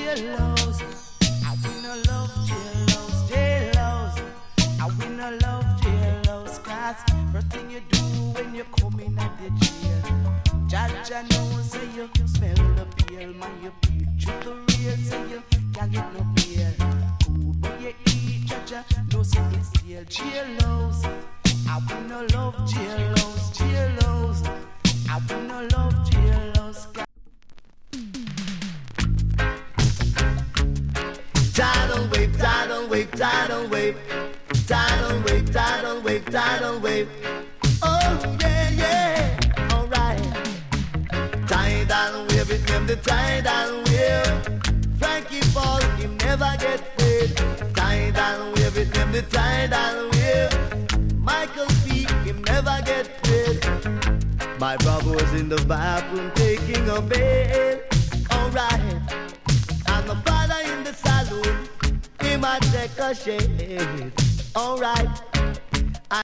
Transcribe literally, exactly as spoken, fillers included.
jailhouse. I we no love jailhouse, jailhouse. I we no love jailhouse. Cause first thing you do when you come in at the jail, Jaja knows say you smell the beer, man you peep through the real, say you can't get no beer. Food what you eat, Jaja knows say it's still jailhouse. I we no love jailhouse, jailhouse. I we no love jailhouse. Tidal wave, tidal wave, tidal wave, tidal wave, tidal wave, tidal wave. Oh yeah, yeah, alright. Tidal wave, it named the tidal wave. Frankie Paul, him never get paid. Tidal wave, it named the tidal wave. Michael P, him never get paid. My brother was in the bathroom taking a bath. Alright. And the father in the saloon, he might take a shave. Alright.